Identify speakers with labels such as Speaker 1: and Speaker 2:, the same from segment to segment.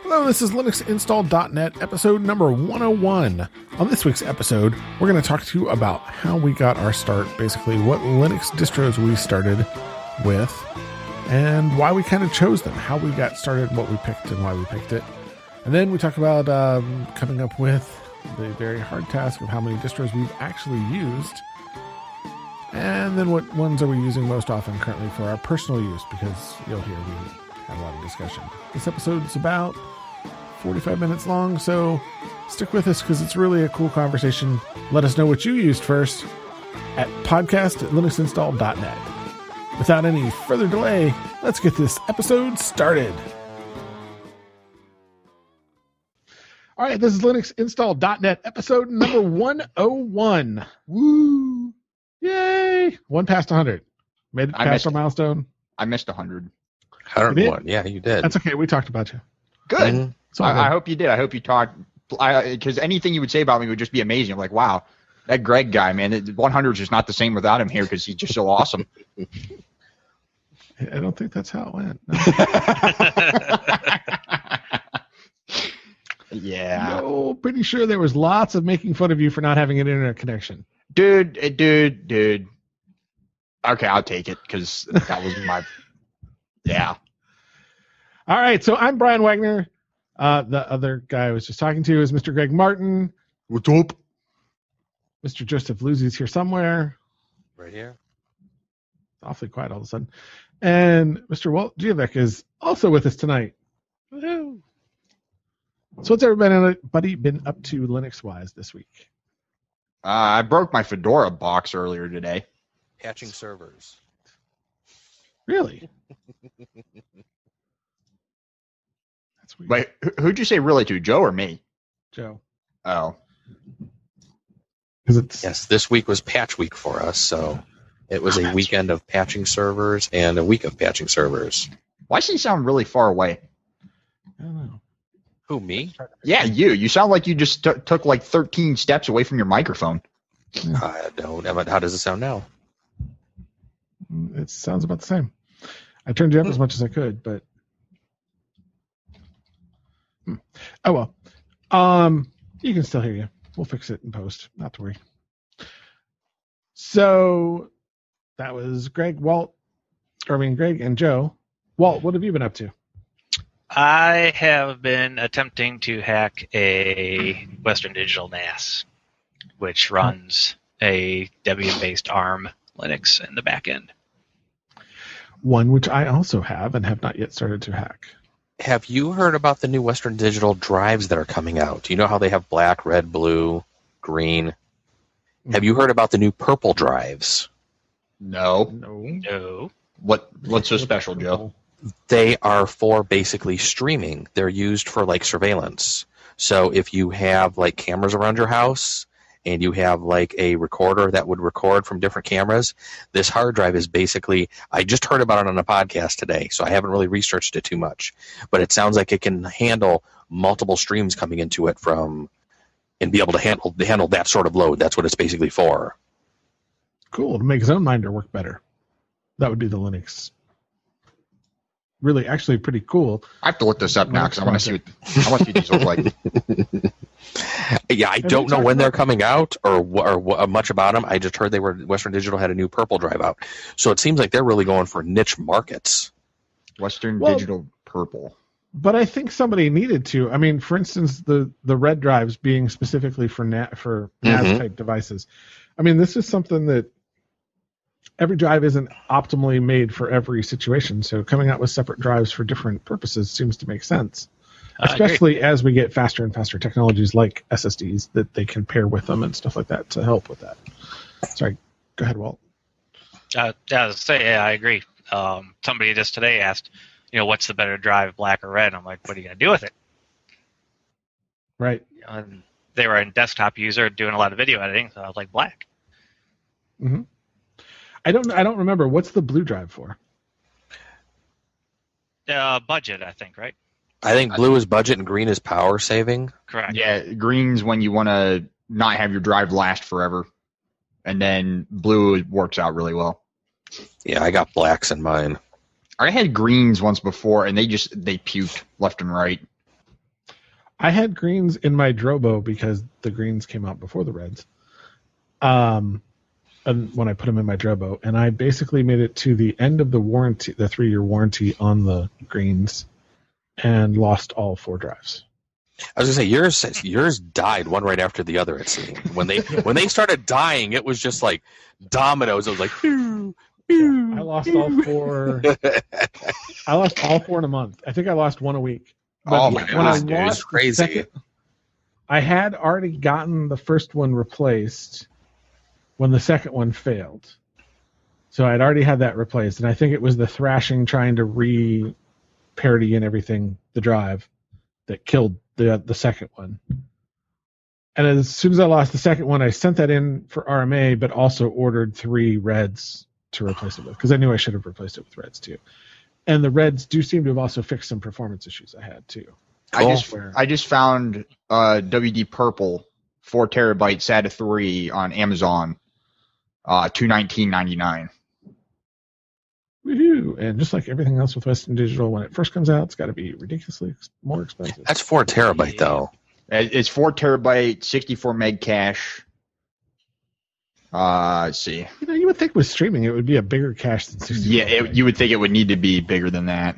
Speaker 1: Hello, this is LinuxInstall.net, episode number 101. On this week's episode, we're going to talk to you about how we got our start, basically what Linux distros we started with, and why we kind of chose them, how we got started, what we picked, and why we picked it. And then we talk about coming up with the very hard task of how many distros we've actually used, and then what ones are we using most often currently for our personal use, because you'll hear we have a lot of discussion. This episode's about 45 minutes long, so stick with us because it's really a cool conversation. Let us know what you used first at podcast@linuxinstall.net. Without any further delay, let's get this episode started. All right, this is linuxinstall.net, episode number 101. Woo! Yay! One past 100. Made it past our milestone.
Speaker 2: I missed 100.
Speaker 3: 101. Yeah, you did.
Speaker 1: That's okay. We talked about you.
Speaker 2: Good.
Speaker 3: Mm-hmm.
Speaker 2: I hope you did. I hope you talked. Because anything you would say about me would just be amazing. I'm like, wow, that Greg guy, man, 100 is just not the same without him here because he's just so awesome.
Speaker 1: I don't think that's how it went. No.
Speaker 2: Yeah.
Speaker 1: No, pretty sure there was lots of making fun of you for not having an internet connection.
Speaker 2: Dude. Okay, I'll take it because that was my... Yeah.
Speaker 1: All right, so I'm Brian Wagner. The other guy I was just talking to is Mr. Greg Martin.
Speaker 2: What's up?
Speaker 1: Mr. Joseph Luzzi's here somewhere.
Speaker 3: Right here.
Speaker 1: Awfully quiet all of a sudden. And Mr. Walt Giovec is also with us tonight. Woo-hoo. So what's everybody been up to Linux-wise this week?
Speaker 2: I broke my Fedora box earlier today.
Speaker 3: Patching servers.
Speaker 1: Really? That's weird.
Speaker 2: Wait, who'd you say really to, Joe or me?
Speaker 1: Joe.
Speaker 2: Oh.
Speaker 3: Yes, this week was patch week for us, so it was a weekend of patching servers and a week of patching servers.
Speaker 2: Why does he sound really far away?
Speaker 1: I don't know.
Speaker 3: Who, me?
Speaker 2: Yeah, you. You sound like you just took like 13 steps away from your microphone.
Speaker 3: I don't. How does it sound now?
Speaker 1: It sounds about the same. I turned you up as much as I could, but oh well. You can still hear you. We'll fix it in post. Not to worry. So that was Greg and Joe. Walt, what have you been up to?
Speaker 4: I have been attempting to hack a Western Digital NAS, which runs a Debian-based ARM Linux in the back end.
Speaker 1: One which I also have and have not yet started to hack.
Speaker 3: Have you heard about the new Western Digital drives that are coming out? Do you know how they have black, red, blue, green? Mm-hmm. Have you heard about the new purple drives?
Speaker 2: No. What's so special, Joe?
Speaker 3: They are for basically streaming. They're used for like surveillance. So if you have like cameras around your house and you have like a recorder that would record from different cameras, this hard drive is basically, I just heard about it on a podcast today, so I haven't really researched it too much, but it sounds like it can handle multiple streams coming into it and be able to handle that sort of load. That's what it's basically for.
Speaker 1: Cool, to make ZoneMinder work better. That would be the Linux. Really, actually pretty cool.
Speaker 2: I have to look this up now because I want to see what these look like.
Speaker 3: Yeah, I don't know when they're coming out or much about them. I just heard Western Digital had a new purple drive out. So it seems like they're really going for niche markets.
Speaker 2: Western Digital purple.
Speaker 1: But I think somebody needed to. I mean, for instance, the red drives being specifically for NAS type devices. I mean, this is something that every drive isn't optimally made for every situation. So coming out with separate drives for different purposes seems to make sense. Especially as we get faster and faster technologies like SSDs that they can pair with them and stuff like that to help with that. Sorry, go ahead, Walt.
Speaker 4: I agree. Somebody just today asked, what's the better drive, black or red? I'm like, what are you going to do with it?
Speaker 1: Right.
Speaker 4: And they were a desktop user doing a lot of video editing, so I was like, black.
Speaker 1: Mm-hmm. I don't remember. What's the blue drive for?
Speaker 4: Budget, I think, right?
Speaker 3: I think blue is budget and green is power saving.
Speaker 4: Correct.
Speaker 2: Yeah, green's when you want to not have your drive last forever. And then blue works out really well.
Speaker 3: Yeah, I got blacks in mine.
Speaker 2: I had greens once before, and they puked left and right.
Speaker 1: I had greens in my Drobo because the greens came out before the reds. And when I put them in my Drobo, and I basically made it to the end of the warranty, the 3-year warranty on the greens, and lost all 4 drives.
Speaker 3: I was gonna say yours died one right after the other. It seemed when they started dying, it was just like dominoes. It was like, phew, phew,
Speaker 1: I lost all 4. I lost all 4 in a month. I think I lost 1 a week. But
Speaker 2: Oh my
Speaker 1: when I
Speaker 2: God, dude,
Speaker 1: lost
Speaker 3: it's
Speaker 1: the
Speaker 3: crazy.
Speaker 1: second, I had already gotten the first one replaced when the second one failed. So I'd already had that replaced, and I think it was the thrashing trying to re-parity and everything, the drive, that killed the second one. And as soon as I lost the second one, I sent that in for RMA, but also ordered 3 reds to replace it with, because I knew I should have replaced it with reds too. And the reds do seem to have also fixed some performance issues I had too.
Speaker 2: I just found WD Purple 4 terabyte SATA 3 on Amazon, $219.99.
Speaker 1: Woohoo! And just like everything else with Western Digital, when it first comes out, it's got to be ridiculously more expensive.
Speaker 3: That's 4 terabyte though.
Speaker 2: It's 4 terabyte, 64 meg cache. Let's see.
Speaker 1: You know, you would think with streaming it would be a bigger cache than 64.
Speaker 2: Yeah, you would think it would need to be bigger than that.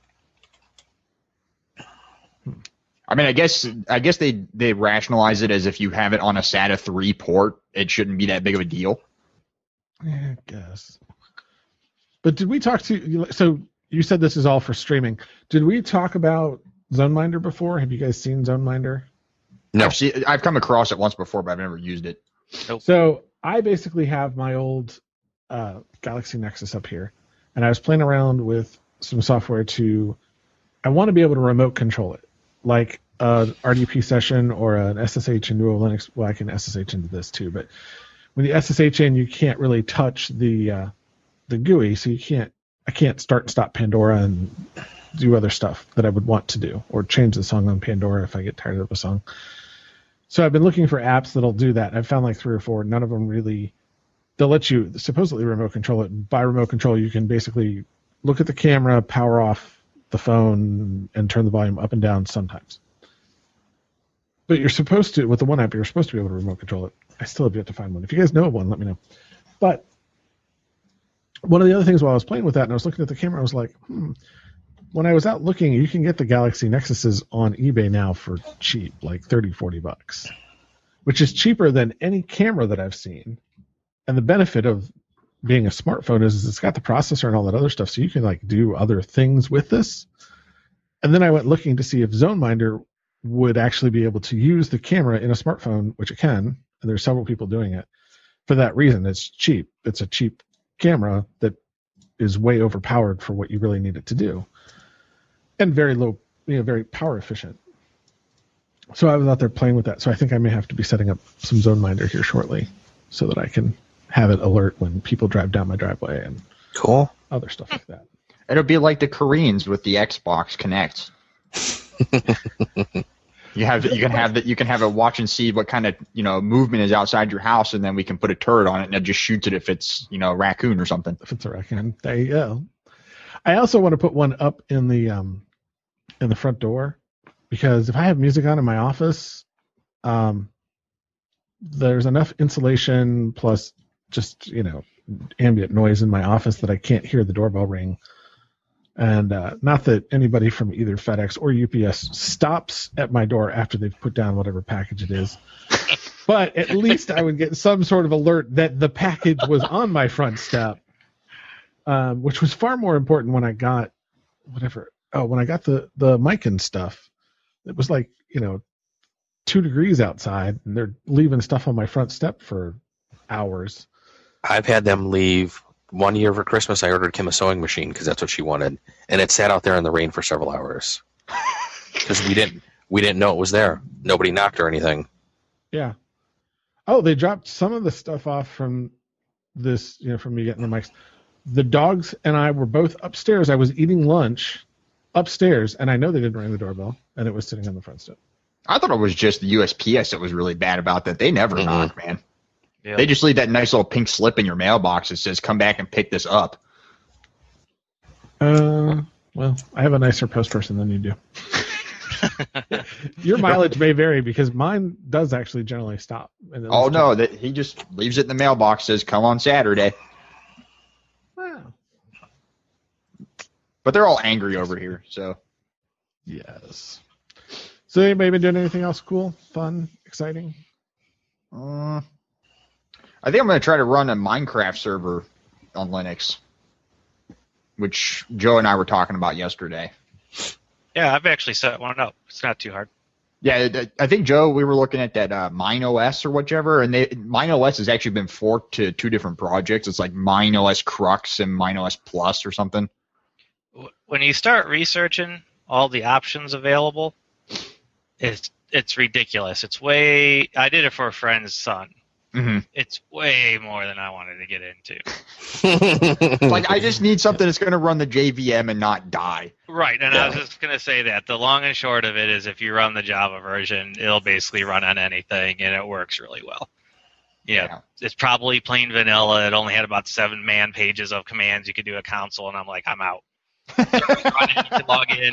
Speaker 2: I mean, I guess they rationalize it as if you have it on a SATA 3 port, it shouldn't be that big of a deal.
Speaker 1: Yeah, I guess. But did we talk to? So you said this is all for streaming. Did we talk about ZoneMinder before? Have you guys seen ZoneMinder?
Speaker 3: No.
Speaker 2: I've come across it once before, but I've never used it.
Speaker 4: Nope.
Speaker 1: So I basically have my old Galaxy Nexus up here, and I was playing around with some software I want to be able to remote control it, like an RDP session or an SSH into a Linux. Well, I can SSH into this too, but when you SSH in, you can't really touch the GUI, so I can't start and stop Pandora and do other stuff that I would want to do, or change the song on Pandora if I get tired of a song. So I've been looking for apps that'll do that. I've found like 3 or 4. None of them really. They'll let you supposedly remote control it. By remote control, you can basically look at the camera, power off the phone, and turn the volume up and down sometimes. But you're supposed to, with the one app, you're supposed to be able to remote control it. I still have yet to find one. If you guys know of one, let me know. But one of the other things while I was playing with that and I was looking at the camera, I was like, when I was out looking, you can get the Galaxy Nexuses on eBay now for cheap, like $30-$40, which is cheaper than any camera that I've seen. And the benefit of being a smartphone is it's got the processor and all that other stuff, so you can like do other things with this. And then I went looking to see if ZoneMinder would actually be able to use the camera in a smartphone, which it can, and there's several people doing it. For that reason, it's cheap. It's a cheap camera that is way overpowered for what you really need it to do. And very low, very power efficient. So I was out there playing with that. So I think I may have to be setting up some ZoneMinder here shortly so that I can have it alert when people drive down my driveway and
Speaker 3: Cool.
Speaker 1: other stuff like that.
Speaker 2: It'll be like the Koreans with the Xbox Connect. You can have it watch and see what kind of movement is outside your house, and then we can put a turret on it and it just shoots it if it's a raccoon or something.
Speaker 1: If it's a raccoon, there you go. I also want to put one up in the front door, because if I have music on in my office, there's enough insulation plus just ambient noise in my office that I can't hear the doorbell ring. And not that anybody from either FedEx or UPS stops at my door after they've put down whatever package it is. But at least I would get some sort of alert that the package was on my front step, which was far more important when I got when I got the mic and stuff. It was like, 2 degrees outside, and they're leaving stuff on my front step for hours.
Speaker 3: I've had them leave. One year for Christmas, I ordered Kim a sewing machine because that's what she wanted, and it sat out there in the rain for several hours because we didn't know it was there. Nobody knocked or anything.
Speaker 1: Yeah. Oh, they dropped some of the stuff off from this, from me getting the mics. The dogs and I were both upstairs. I was eating lunch upstairs, and I know they didn't ring the doorbell, and it was sitting on the front step.
Speaker 2: I thought it was just the USPS that was really bad about that. They never knock, man.
Speaker 4: Yep.
Speaker 2: They just leave that nice little pink slip in your mailbox that says, come back and pick this up.
Speaker 1: Well, I have a nicer post person than you do. Your mileage may vary because mine does actually generally stop.
Speaker 2: Oh no, that he just leaves it in the mailbox. Says come on Saturday.
Speaker 1: Wow.
Speaker 2: But they're all angry over here. So
Speaker 1: Yes. So anybody been doing anything else cool, fun, exciting?
Speaker 2: I think I'm going to try to run a Minecraft server on Linux, which Joe and I were talking about yesterday.
Speaker 4: Yeah, I've actually set one up. It's not too hard.
Speaker 2: Yeah, I think, Joe, we were looking at that MineOS or whichever, and MineOS has actually been forked to 2 different projects. It's like MineOS Crux and MineOS Plus or something.
Speaker 4: When you start researching all the options available, it's ridiculous. It's way. I did it for a friend's son.
Speaker 2: Mm-hmm.
Speaker 4: It's way more than I wanted to get into.
Speaker 2: Like, I just need something that's going to run the JVM and not die.
Speaker 4: Right, and I was just going to say that. The long and short of it is if you run the Java version, it'll basically run on anything, and it works really well. Yeah. It's probably plain vanilla. It only had about 7 man pages of commands you could do a console, and I'm like, I'm out. You can log in.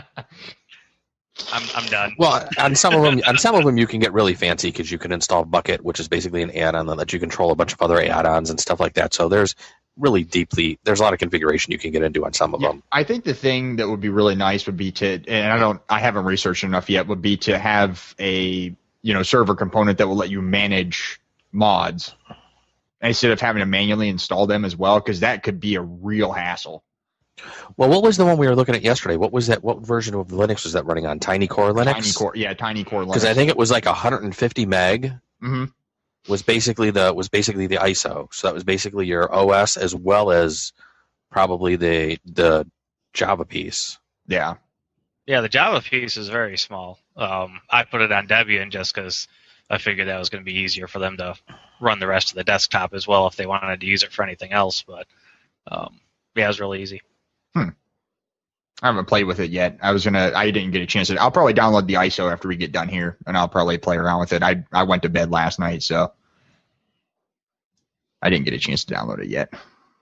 Speaker 4: I'm done.
Speaker 3: Well, on some of them, you can get really fancy because you can install Bucket, which is basically an add-on that lets you control a bunch of other add-ons and stuff like that. So there's a lot of configuration you can get into on some of them.
Speaker 2: I think the thing that would be really nice would be to, and I haven't researched enough yet, would be to have a server component that will let you manage mods instead of having to manually install them as well, because that could be a real hassle.
Speaker 3: Well, what was the one we were looking at yesterday? What was that? What version of Linux was that running on? Tiny Core Linux?
Speaker 2: Tiny Core Linux.
Speaker 3: Because I think it was like 150 meg.
Speaker 2: Mm-hmm.
Speaker 3: Was basically the ISO. So that was basically your OS as well as probably the Java piece.
Speaker 2: Yeah.
Speaker 4: Yeah, the Java piece is very small. I put it on Debian just because I figured that was going to be easier for them to run the rest of the desktop as well if they wanted to use it for anything else. But yeah, it was really easy.
Speaker 2: I haven't played with it yet. I didn't get a chance to. I'll probably download the ISO after we get done here, and I'll probably play around with it. I went to bed last night, so I didn't get a chance to download it yet.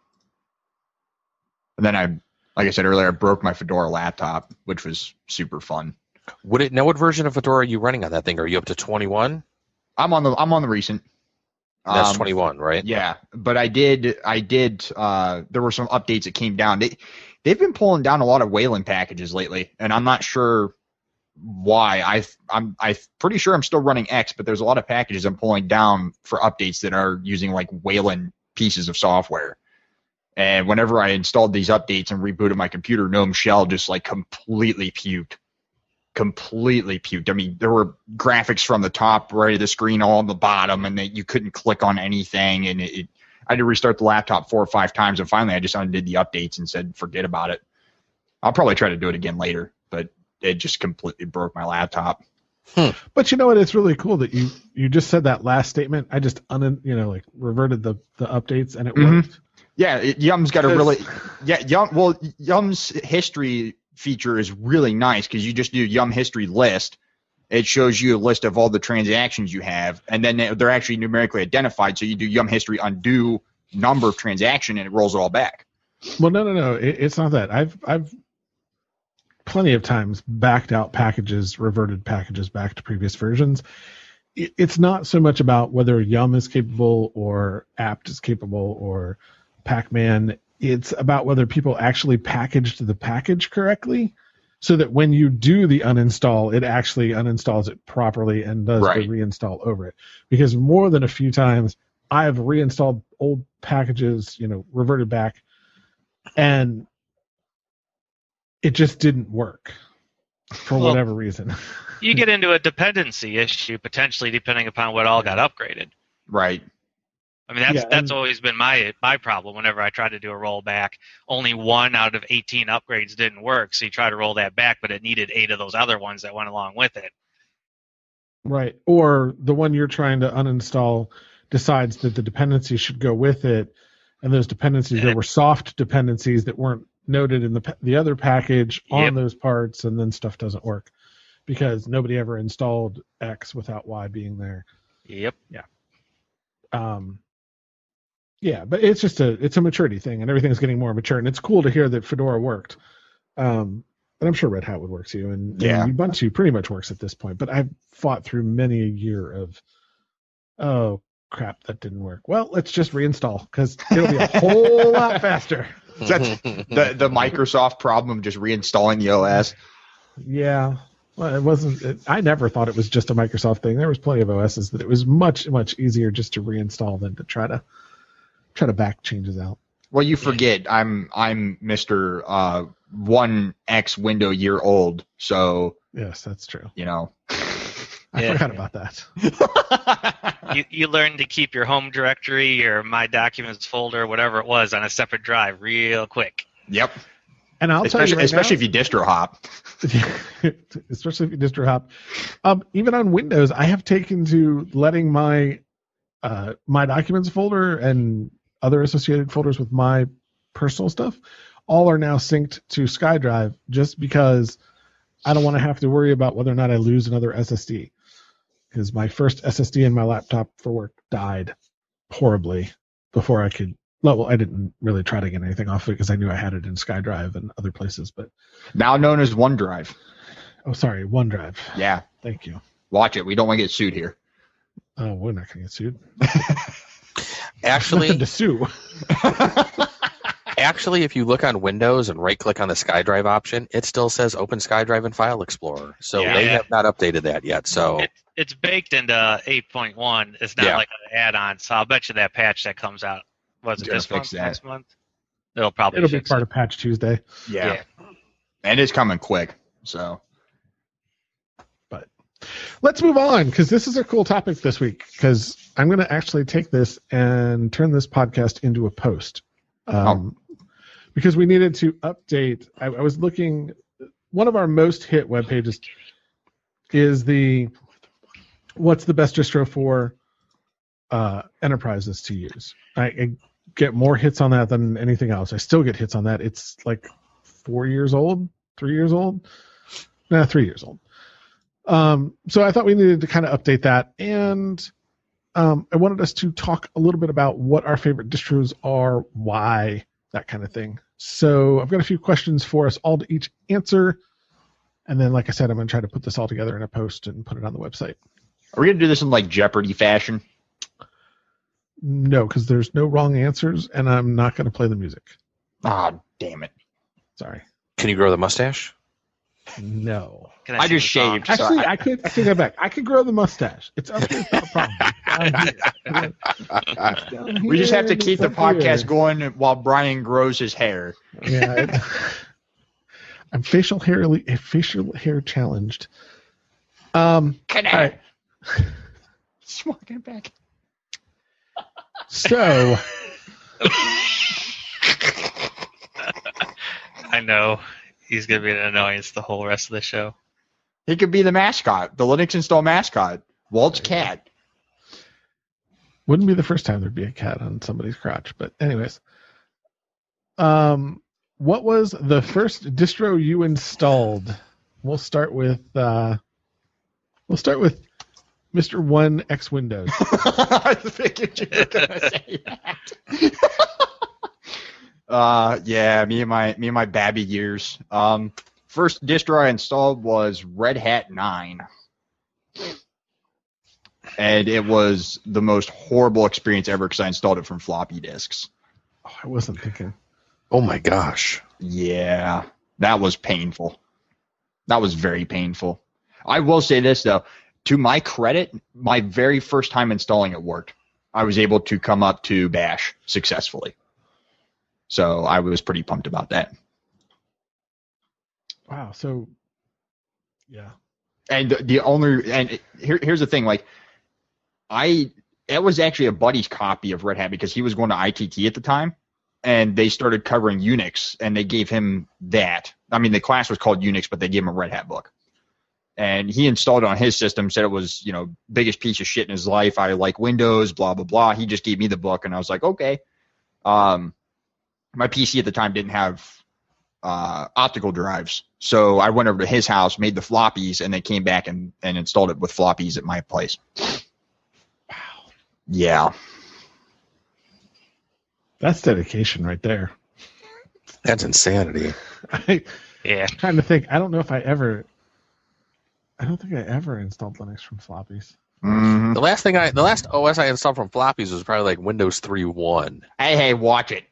Speaker 2: And then like I said earlier, I broke my Fedora laptop, which was super fun.
Speaker 3: Would it know what version of Fedora are you running on that thing? Are you up to 21?
Speaker 2: I'm on the recent.
Speaker 3: That's 21, right?
Speaker 2: Yeah, but I did. There were some updates that came down. They've been pulling down a lot of Wayland packages lately, and I'm not sure why. I'm pretty sure I'm still running X, but there's a lot of packages I'm pulling down for updates that are using like Wayland pieces of software. And whenever I installed these updates and rebooted my computer, GNOME Shell just like completely puked. I mean, there were graphics from the top right of the screen all on the bottom, and you couldn't click on anything, and I had to restart the laptop 4 or 5 times, and finally I just undid the updates and said, forget about it. I'll probably try to do it again later, but it just completely broke my laptop.
Speaker 1: But you know what? It's really cool that you just said that last statement. I just reverted the updates, and it worked.
Speaker 2: Yeah, Yum's got Yum's history feature is really nice because you just do Yum history list. It shows you a list of all the transactions you have, and then they're actually numerically identified. So you do Yum history undo number of transaction, and it rolls it all back.
Speaker 1: Well, no. It's not that. I've plenty of times backed out packages, reverted packages back to previous versions. It's not so much about whether Yum is capable or apt is capable or Pacman. It's about whether people actually packaged the package correctly, so that when you do the uninstall, it actually uninstalls it properly and does the reinstall over it. Because more than a few times, I've reinstalled old packages, reverted back, and it just didn't work for whatever reason.
Speaker 4: You get into a dependency issue, potentially, depending upon what all got upgraded.
Speaker 2: Right.
Speaker 4: I mean, that's always been my problem. Whenever I tried to do a rollback, only 1 out of 18 upgrades didn't work. So you try to roll that back, but it needed 8 of those other ones that went along with it.
Speaker 1: Right. Or the one you're trying to uninstall decides that the dependency should go with it, and those dependencies, there were soft dependencies that weren't noted in the other package on those parts, and then stuff doesn't work because nobody ever installed X without Y being there.
Speaker 4: Yep.
Speaker 1: Yeah. Yeah, but it's a maturity thing, and everything's getting more mature, and it's cool to hear that Fedora worked. and I'm sure Red Hat would work too, and
Speaker 2: Yeah.
Speaker 1: Ubuntu pretty much works at this point. But I've fought through many a year of, oh crap, that didn't work. Well, let's just reinstall because it'll be a whole lot faster.
Speaker 2: That's the Microsoft problem of just reinstalling the OS.
Speaker 1: Yeah. Well, it wasn't. I never thought it was just a Microsoft thing. There was plenty of OSs that it was much easier just to reinstall than to try to back changes out.
Speaker 2: Well, you forget I'm Mr. 1X window year old, so
Speaker 1: Yes, that's true.
Speaker 2: you know.
Speaker 1: I
Speaker 4: Yeah.
Speaker 1: forgot about that.
Speaker 4: You learn to keep your home directory, your My Documents folder, whatever it was, on a separate drive real quick.
Speaker 2: Yep.
Speaker 1: And I'll tell you right
Speaker 2: Especially
Speaker 1: now,
Speaker 2: if you distro hop.
Speaker 1: especially if you distro hop. Even on Windows, I have taken to letting my My Documents folder and other associated folders with my personal stuff all are now synced to SkyDrive just because I don't want to have to worry about whether or not I lose another SSD. Because my first SSD in my laptop for work died horribly before I could. Well, I didn't really try to get anything off it because I knew I had it in SkyDrive and other places. But
Speaker 2: Now known as OneDrive.
Speaker 1: OneDrive.
Speaker 2: Yeah.
Speaker 1: Thank you.
Speaker 2: Watch it. We don't want to get sued here.
Speaker 1: Oh, we're not going to get sued.
Speaker 3: Actually,
Speaker 1: Nothing to sue.
Speaker 3: Actually, if you look on Windows and right-click on the SkyDrive option, it still says Open SkyDrive and File Explorer. So
Speaker 4: Yeah.
Speaker 3: they have not updated that yet. So
Speaker 4: It's baked into 8.1. It's not
Speaker 3: Yeah.
Speaker 4: like an add-on, so I'll bet you that patch that comes out, was it
Speaker 2: Gonna
Speaker 4: this
Speaker 2: fix
Speaker 4: month,
Speaker 2: that.
Speaker 4: next month? It'll probably
Speaker 1: It'll be
Speaker 4: fix
Speaker 1: part
Speaker 4: it.
Speaker 1: of Patch Tuesday.
Speaker 2: Yeah. And it's coming quick. So
Speaker 1: Let's move on because this is a cool topic this week because I'm going to actually take this and turn this podcast into a post. Because we needed to update. I was looking, one of our most hit web pages is what's the best distro for enterprises to use. I get more hits on that than anything else. I still get hits on that. It's like 4 years old, 3 years old. 3 years old. So I thought we needed to kind of update that. And I wanted us to talk a little bit about what our favorite distros are, why, that kind of thing. So I've got a few questions for us all to each answer. And then, like I said, I'm going to try to put this all together in a post and put it on the website.
Speaker 2: are we going to do this in like Jeopardy fashion?
Speaker 1: No, because there's no wrong answers, and I'm not going to play the music.
Speaker 2: Ah, damn it.
Speaker 1: Sorry.
Speaker 3: can you grow the mustache?
Speaker 1: No.
Speaker 4: Can
Speaker 2: I
Speaker 4: sing
Speaker 2: just
Speaker 4: the song?
Speaker 2: shaved. So
Speaker 1: Actually, I could take that back. I could grow the mustache. It's up here. It's not a problem. Down
Speaker 2: We just have to
Speaker 1: here,
Speaker 2: keep the
Speaker 1: it's up
Speaker 2: podcast
Speaker 1: here.
Speaker 2: going while Brian grows his hair.
Speaker 1: Yeah, I'm facial hair challenged.
Speaker 2: Can
Speaker 1: all right.
Speaker 2: Just walking back.
Speaker 1: So
Speaker 4: I know. He's going to be an annoyance the whole rest of the show.
Speaker 2: He could be the mascot, the Linux install mascot, Walt's cat.
Speaker 1: wouldn't be the first time there'd be a cat on somebody's crotch. But anyways, what was the first distro you installed? We'll start with Mr. 1X Windows.
Speaker 2: I figured you were gonna say that. Yeah, me and my babby years. First distro I installed was Red Hat 9. And it was the most horrible experience ever because I installed it from floppy disks.
Speaker 1: Oh, I wasn't thinking.
Speaker 3: Oh my gosh.
Speaker 2: Yeah, that was painful. That was very painful. I will say this, though. To my credit, my very first time installing it worked. I was able to come up to Bash successfully. So I was pretty pumped about that.
Speaker 1: Wow. So, yeah.
Speaker 2: And here's the thing, like it was actually a buddy's copy of Red Hat because he was going to ITT at the time, and they started covering Unix, and they gave him that. I mean, the class was called Unix, but they gave him a Red Hat book. And he installed it on his system, said it was, biggest piece of shit in his life. I like Windows, blah, blah, blah. He just gave me the book, and I was like, okay. My PC at the time didn't have optical drives. So I went over to his house, made the floppies, and then came back and installed it with floppies at my place.
Speaker 1: Wow.
Speaker 2: Yeah.
Speaker 1: That's dedication right there.
Speaker 3: That's insanity.
Speaker 4: Yeah.
Speaker 1: I'm trying to think. I don't think I ever installed Linux from floppies.
Speaker 2: Mhm.
Speaker 3: The last OS I installed from floppies was probably like Windows 3.1.
Speaker 2: Hey, watch it.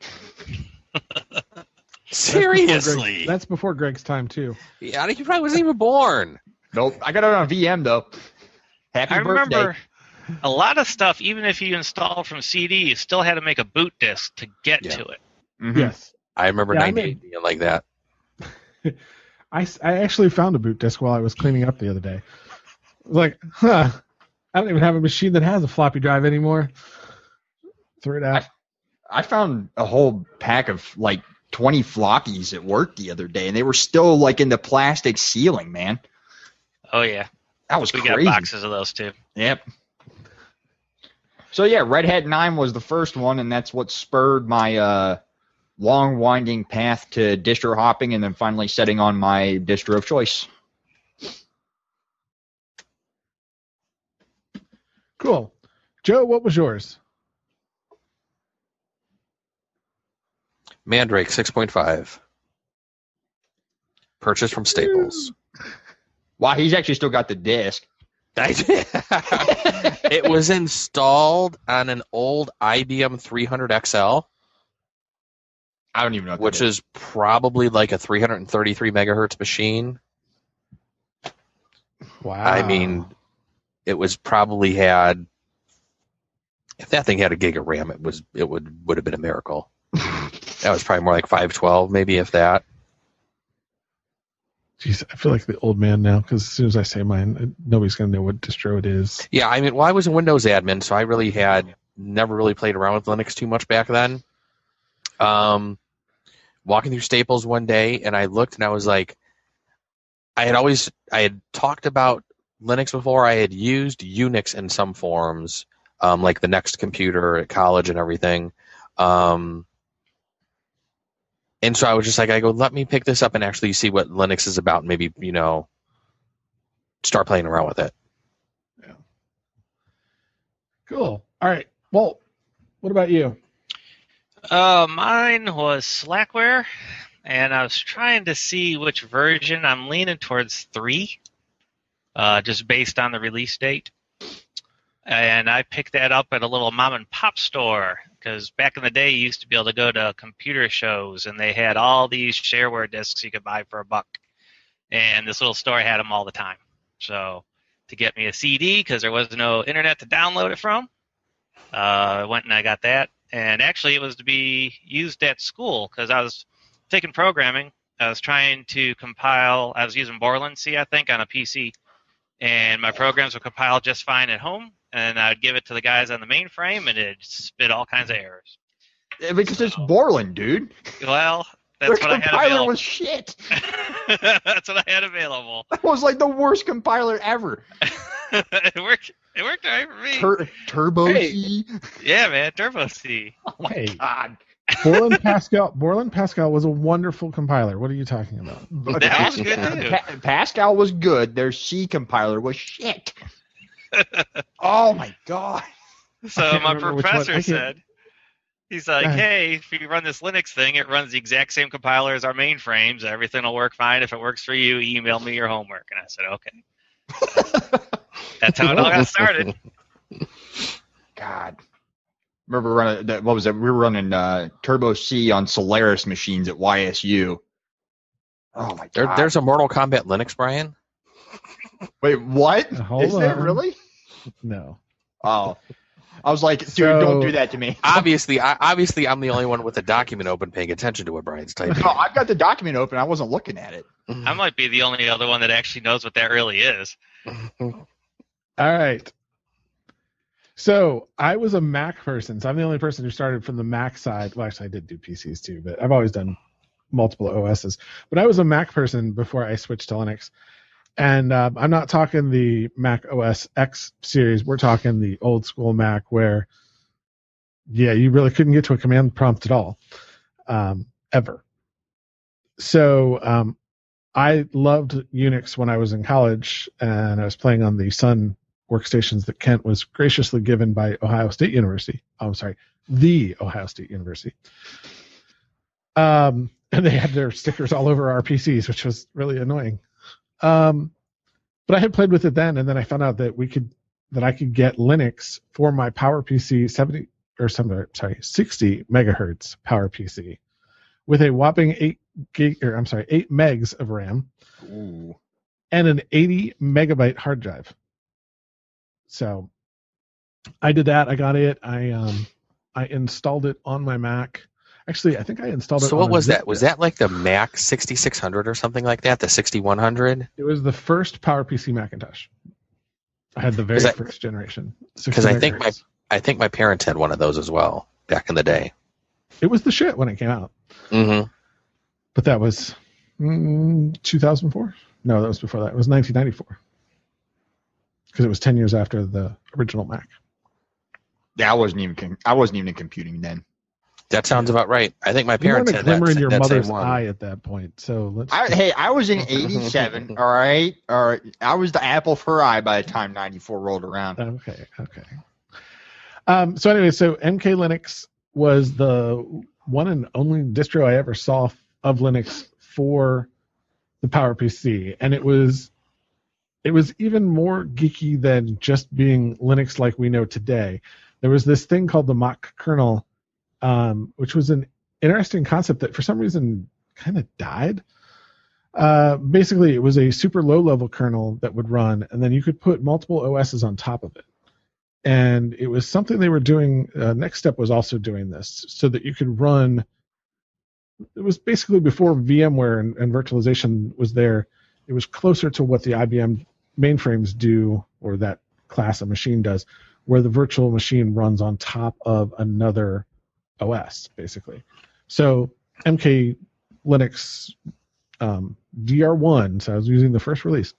Speaker 3: Seriously?
Speaker 1: That's before Greg's time too.
Speaker 3: Yeah, he probably wasn't even born.
Speaker 2: Nope, I got it on VM though. Happy
Speaker 4: I
Speaker 2: birthday.
Speaker 4: remember a lot of stuff, even if you installed from CD, you still had to make a boot disk to get to it.
Speaker 2: Mhm.
Speaker 1: Yes.
Speaker 3: I remember
Speaker 1: Yeah,
Speaker 3: 98 being like that.
Speaker 1: I actually found a boot disk while I was cleaning up the other day. I was like, I don't even have a machine that has a floppy drive anymore. Threw it out.
Speaker 2: I found a whole pack of like 20 floppies at work the other day, and they were still like in the plastic ceiling, man.
Speaker 4: Oh, yeah.
Speaker 2: That was
Speaker 4: We
Speaker 2: crazy.
Speaker 4: got boxes of those, too.
Speaker 2: Yep. So yeah, Red Hat 9 was the first one, and that's what spurred my long winding path to distro hopping, and then finally setting on my distro of choice.
Speaker 1: Cool. Joe, what was yours?
Speaker 3: Mandrake 6.5. Purchased from Staples.
Speaker 2: Wow, he's actually still got the disc.
Speaker 3: It was installed on an old IBM 300 XL,
Speaker 2: I don't even know what
Speaker 3: which
Speaker 2: that
Speaker 3: is probably like a 333 megahertz machine.
Speaker 1: Wow.
Speaker 3: I mean, it was probably had. If that thing had a gig of RAM, it would have been a miracle. That was probably more like 512, maybe, if that.
Speaker 1: Jeez, I feel like the old man now because as soon as I say mine, nobody's going to know what distro it is.
Speaker 3: Yeah, I mean, well, I was a Windows admin, so I really had never really played around with Linux too much back then. Walking through Staples one day, and I looked, and I was like, I had talked about Linux before. I had used Unix in some forms, like the Next Computer at college and everything. And so I was just like, I go, let me pick this up and actually see what Linux is about, and maybe, start playing around with it.
Speaker 1: Yeah. Cool. All right. Well, what about you?
Speaker 4: Mine was Slackware, and I was trying to see which version. I'm leaning towards 3, just based on the release date. And I picked that up at a little mom and pop store because back in the day, you used to be able to go to computer shows, and they had all these shareware discs you could buy for $1. And this little store had them all the time. So to get me a CD, because there was no internet to download it from, I went and I got that. And actually, it was to be used at school because I was taking programming. I was trying to compile. I was using Borland C, I think, on a PC. And my programs would compile just fine at home. And I'd give it to the guys on the mainframe, and it'd spit all kinds of errors.
Speaker 2: Because it's Borland, dude.
Speaker 4: Well, that's
Speaker 2: Their
Speaker 4: what I had
Speaker 2: compiler
Speaker 4: available.
Speaker 2: was shit.
Speaker 4: That's what I had available.
Speaker 2: That was like the worst compiler ever.
Speaker 4: It worked all right for me.
Speaker 2: Turbo
Speaker 1: Hey.
Speaker 2: C.
Speaker 4: Yeah, man, Turbo C.
Speaker 2: Oh my
Speaker 1: Hey.
Speaker 2: god.
Speaker 1: Borland Pascal was a wonderful compiler. What are you talking about?
Speaker 4: That was good, too.
Speaker 2: Pascal was good. Their C compiler was shit. Oh my god.
Speaker 4: So
Speaker 1: can't
Speaker 4: my
Speaker 1: remember which one.
Speaker 4: professor
Speaker 1: I can't-
Speaker 4: said, he's like,
Speaker 1: Go ahead.
Speaker 4: hey, if you run this Linux thing, it runs the exact same compiler as our mainframes. Everything will work fine. If it works for you, email me your homework. And I said, okay. That's how it all got started.
Speaker 2: God. Remember running what was that? We were running Turbo C on Solaris machines at YSU. Oh my god.
Speaker 3: There's a Mortal Kombat Linux, Brian.
Speaker 2: Wait, what?
Speaker 1: Hold
Speaker 2: Is there
Speaker 1: on.
Speaker 2: really?
Speaker 1: No.
Speaker 2: Oh. I was like, dude,
Speaker 1: So-
Speaker 2: don't do that to me.
Speaker 3: Obviously, I'm the only one with the document open paying attention to what Brian's typing.
Speaker 2: No, I've got the document open. I wasn't looking at it.
Speaker 4: I might be the only other one that actually knows what that really is.
Speaker 1: All right. So I was a Mac person. So I'm the only person who started from the Mac side. Well, actually, I did do PCs too, but I've always done multiple OSs. But I was a Mac person before I switched to Linux. And I'm not talking the Mac OS X series. We're talking the old school Mac where, yeah, you really couldn't get to a command prompt at all, ever. So I loved Unix when I was in college, and I was playing on the Sun workstations that Kent was graciously given by Ohio State University. Oh, I'm sorry, the Ohio State University. and they had their stickers all over our PCs, which was really annoying. But I had played with it then, and then I found out that I could get Linux for my PowerPC 60 megahertz PowerPC with a whopping 8 megs of RAM.
Speaker 2: Ooh.
Speaker 1: And an 80 megabyte hard drive. So I did that. I got it. I installed it on my Mac. Actually, I think I installed it.
Speaker 3: So
Speaker 1: on
Speaker 3: what was
Speaker 1: a zip
Speaker 3: that? Was
Speaker 1: disk.
Speaker 3: that like the Mac 6600 or something like that? The 6100?
Speaker 1: It was the first PowerPC Macintosh. I had the very first generation.
Speaker 3: Because I think my parents had one of those as well back in the day.
Speaker 1: It was the shit when it came out.
Speaker 3: Mm-hmm.
Speaker 1: But that was 2004. No, that was before that. It was 1994. Because it was 10 years after the original Mac.
Speaker 2: Yeah, I wasn't even in computing then.
Speaker 3: That sounds about right. I think my parents had that.
Speaker 1: You were a glimmer in your mother's
Speaker 3: same one.
Speaker 1: eye at that point. So
Speaker 2: I was in 87. All right. I was the apple of her eye by the time 94 rolled around.
Speaker 1: Okay. So anyway, so MK Linux was the one and only distro I ever saw of Linux for the PowerPC, and it was even more geeky than just being Linux like we know today. There was this thing called the mock kernel, which was an interesting concept that for some reason kind of died. Basically, it was a super low-level kernel that would run, and then you could put multiple OSs on top of it. And it was something they were doing. Next Step was also doing this, so that you could run. It was basically before VMware and virtualization was there. It was closer to what the IBM mainframes do, or that class of machine does, where the virtual machine runs on top of another OS, basically. So MK Linux DR1, so I was using the first release,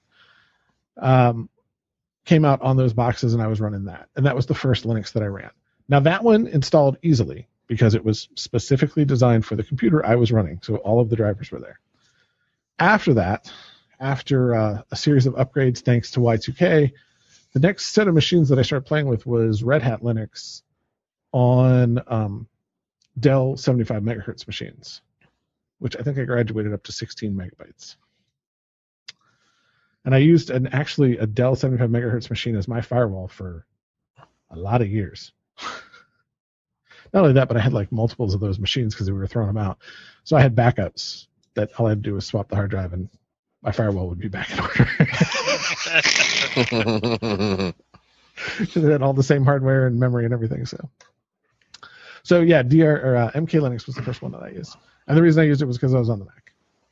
Speaker 1: came out on those boxes, and I was running that. And that was the first Linux that I ran. Now, that one installed easily because it was specifically designed for the computer I was running, so all of the drivers were there. After that, after a series of upgrades thanks to Y2K, the next set of machines that I started playing with was Red Hat Linux on Dell 75 megahertz machines, which I think I graduated up to 16 megabytes. And I used actually a Dell 75 megahertz machine as my firewall for a lot of years. Not only that, but I had like multiples of those machines because we were throwing them out. So I had backups that all I had to do was swap the hard drive and my firewall would be back in order. Because it had all the same hardware and memory and everything. So yeah, MK Linux was the first one that I used. And the reason I used it was because I was on the Mac.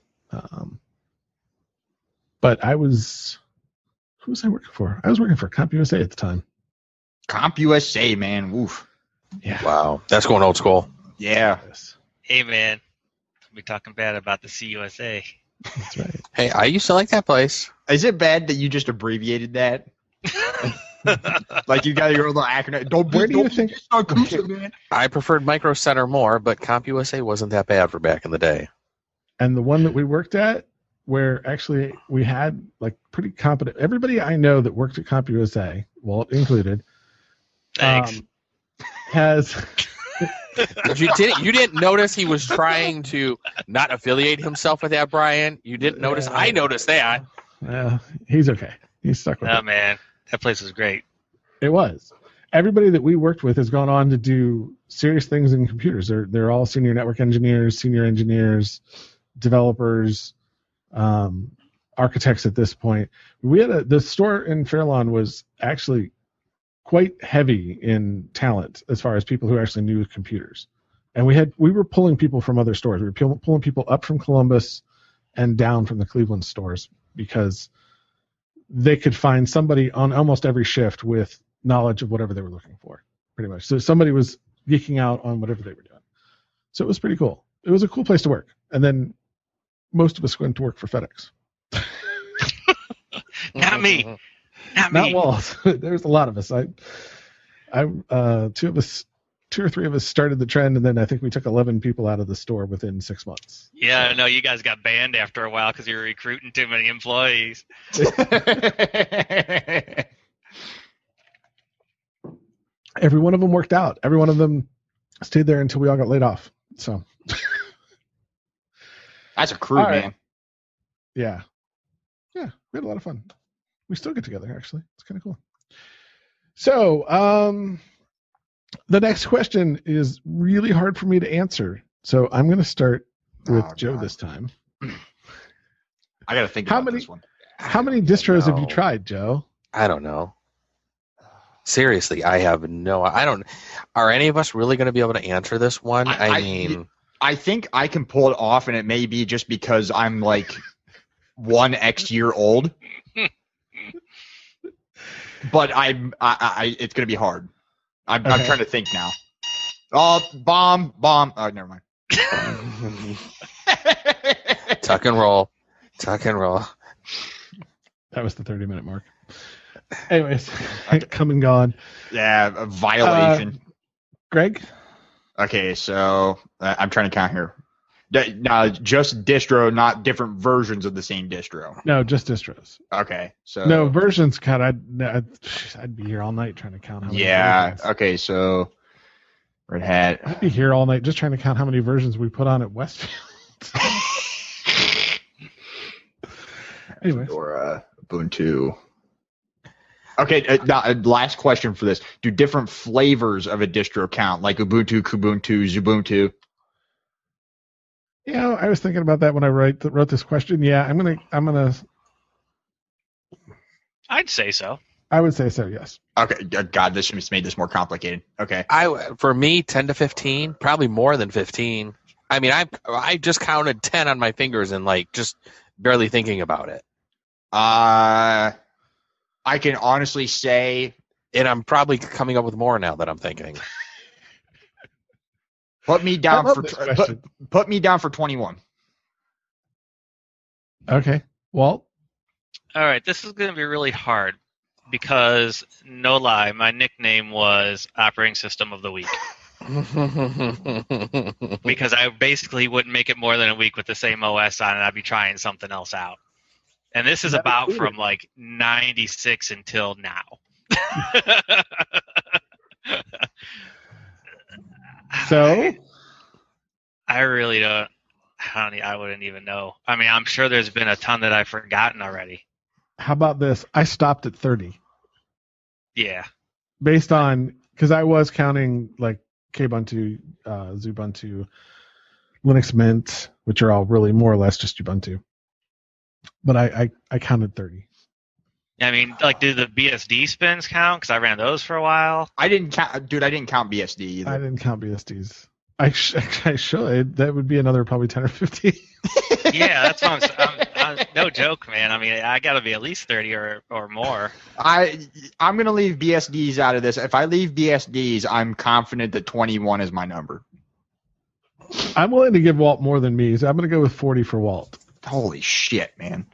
Speaker 1: But who was I working for? I was working for CompUSA at the time.
Speaker 2: CompUSA, man. Woof.
Speaker 1: Yeah.
Speaker 3: Wow. That's going old school.
Speaker 2: Yeah.
Speaker 4: Hey, man. We're talking bad about the CUSA.
Speaker 1: That's right.
Speaker 3: Hey, I used to like that place.
Speaker 2: Is it bad that you just abbreviated that? Like you got your little acronym.
Speaker 1: Where do you think?
Speaker 2: Man.
Speaker 3: I preferred Micro Center more, but CompUSA wasn't that bad for back in the day.
Speaker 1: And the one that we worked at, where actually we had like pretty competent, everybody I know that worked at CompUSA, Walt included,
Speaker 4: Thanks.
Speaker 1: has.
Speaker 3: You didn't notice he was trying to not affiliate himself with that, Brian? You didn't notice? I noticed that.
Speaker 1: He's okay. He's stuck with it.
Speaker 4: Oh, man. That place was great.
Speaker 1: It was. Everybody that we worked with has gone on to do serious things in computers. They're all senior network engineers, senior engineers, developers, architects at this point. We had the store in Fairlawn was actually quite heavy in talent as far as people who actually knew computers. And we were pulling people from other stores. We were pulling people up from Columbus and down from the Cleveland stores because they could find somebody on almost every shift with knowledge of whatever they were looking for, pretty much. So somebody was geeking out on whatever they were doing. So it was pretty cool. It was a cool place to work. And then most of us went to work for FedEx.
Speaker 4: Not me.
Speaker 1: Not Walt. There's a lot of us. Two or three of us started the trend, and then I think we took 11 people out of the store within 6 months.
Speaker 4: Yeah, I know you guys got banned after a while because you were recruiting too many employees.
Speaker 1: Every one of them worked out. Every one of them stayed there until we all got laid off. So
Speaker 2: That's a crew,
Speaker 1: All right.
Speaker 2: man.
Speaker 1: Yeah. Yeah, we had a lot of fun. We still get together, actually. It's kind of cool. So, the next question is really hard for me to answer. So I'm going to start with Joe
Speaker 2: God.
Speaker 1: this time.
Speaker 2: I got to think
Speaker 1: How
Speaker 2: about
Speaker 1: many-
Speaker 2: this one.
Speaker 1: How many distros have you
Speaker 3: No.
Speaker 1: tried, Joe?
Speaker 3: I don't know. Seriously, I have no. I don't. Are any of us really going to be able to answer this one? I mean,
Speaker 2: I think I can pull it off, and it may be just because I'm like 1x year old. But I it's gonna be hard. I'm trying to think now. Oh, bomb. Oh, never mind.
Speaker 3: tuck and roll.
Speaker 1: That was the 30-minute mark. Anyways, come and gone.
Speaker 2: Yeah, a violation.
Speaker 1: Greg?
Speaker 2: Okay, so I'm trying to count here. Now, just distro, not different versions of the same distro.
Speaker 1: No, just distros.
Speaker 2: Okay, so
Speaker 1: No, versions count. I'd be here all night trying to count how many
Speaker 2: yeah.
Speaker 1: versions.
Speaker 2: Okay, so Red Hat.
Speaker 1: I'd be here all night just trying to count how many versions we put on at Westfield. Anyways.
Speaker 2: Or Ubuntu. Okay, now, last question for this. Do different flavors of a distro count, like Ubuntu, Kubuntu, Xubuntu?
Speaker 1: Yeah, I was thinking about that when I wrote this question. Yeah, I'm gonna.
Speaker 4: I'd say so.
Speaker 1: I would say so. Yes.
Speaker 2: Okay, God, this just made this more complicated. Okay.
Speaker 3: for me, 10 to 15, probably more than 15. I mean, I just counted 10 on my fingers and like just barely thinking about it.
Speaker 2: I can honestly say,
Speaker 3: And I'm probably coming up with more now that I'm thinking.
Speaker 2: put me down
Speaker 1: I love
Speaker 2: for
Speaker 1: this question.
Speaker 2: put me down for 21.
Speaker 1: Okay. Walt.
Speaker 4: All right, this is going to be really hard because, no lie, my nickname was Operating System of the Week because I basically wouldn't make it more than a week with the same OS on it. I'd be trying something else out. And this is
Speaker 1: That
Speaker 4: about
Speaker 1: included-
Speaker 4: from like 96 until now.
Speaker 1: So
Speaker 4: I really don't, honey, I wouldn't even know. I mean, I'm sure there's been a ton that I've forgotten already.
Speaker 1: how about this? I stopped at 30
Speaker 4: Yeah.
Speaker 1: based on because I was counting like Kubuntu, Xubuntu, Linux Mint, which are all really more or less just Ubuntu. But I counted 30.
Speaker 4: I mean, like, do the BSD spins count? Because I ran those for a while.
Speaker 2: I didn't count, dude. I didn't count BSD either.
Speaker 1: I didn't count BSDs. I should. That would be another probably 10 or 15.
Speaker 4: Yeah, that's what I'm no joke, man. I mean, I got to be at least 30 or more.
Speaker 2: I'm gonna leave BSDs out of this. If I leave BSDs, I'm confident that 21 is my number.
Speaker 1: I'm willing to give Walt more than me, so I'm going to go with 40 for Walt.
Speaker 2: Holy shit, man!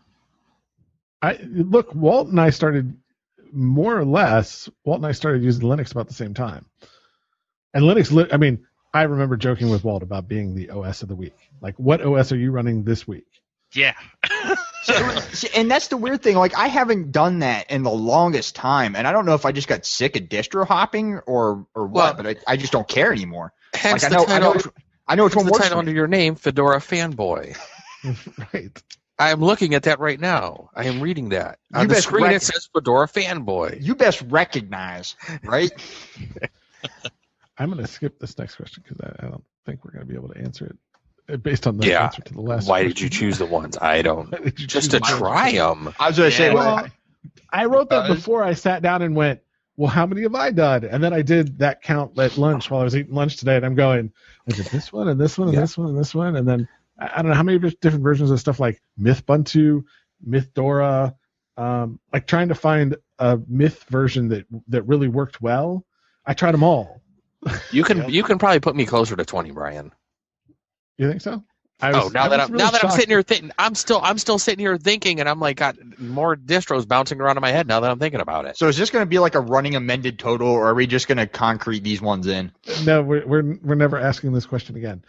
Speaker 1: Look, Walt and I started more or less. Walt and I started using Linux about the same time, and Linux. I mean, I remember joking with Walt about being the OS of the week. Like, what OS are you running this week?
Speaker 4: Yeah.
Speaker 2: And that's the weird thing. Like, I haven't done that in the longest time, and I don't know if I just got sick of distro hopping or what.
Speaker 3: Well,
Speaker 2: but I just don't care anymore.
Speaker 3: Hence
Speaker 2: Like,
Speaker 3: the title,
Speaker 2: I know which one
Speaker 3: the
Speaker 2: works.
Speaker 3: title
Speaker 2: For
Speaker 3: under
Speaker 2: me.
Speaker 3: your name, Fedora Fanboy.
Speaker 1: Right.
Speaker 3: I am looking at that right now. I am reading that.
Speaker 2: You
Speaker 3: On the
Speaker 2: best
Speaker 3: screen
Speaker 2: rec-
Speaker 3: it says Fedora Fanboy.
Speaker 2: You best recognize, right?
Speaker 1: I'm going to skip this next question because I don't think we're going to be able to answer it based on the
Speaker 3: Yeah.
Speaker 1: answer to the last.
Speaker 3: Why
Speaker 1: question.
Speaker 3: did you choose the ones? I don't.
Speaker 1: Why did you
Speaker 3: Just
Speaker 1: choose
Speaker 3: to
Speaker 1: mine?
Speaker 3: try them.
Speaker 2: I was gonna say,
Speaker 4: Yeah.
Speaker 1: Well, I wrote that
Speaker 2: Uh,
Speaker 1: before I sat down and went, well, how many have I done? And then I did that count at lunch while I was eating lunch today, and I'm going, I did this one and this one and
Speaker 3: Yeah.
Speaker 1: this one and this one, and then I don't know how many different versions of stuff like Mythbuntu, Mythdora, like trying to find a Myth version that really worked well. I tried them all.
Speaker 3: You can probably put me closer to 20, Brian.
Speaker 1: You think so?
Speaker 3: Now that I'm
Speaker 1: shocked.
Speaker 3: sitting here thinking, I'm still sitting here thinking, and I'm like got more distros bouncing around in my head now that I'm thinking about it.
Speaker 2: so is this going to be like a running amended total, or are we just going to concrete these ones in?
Speaker 1: No, we're never asking this question again.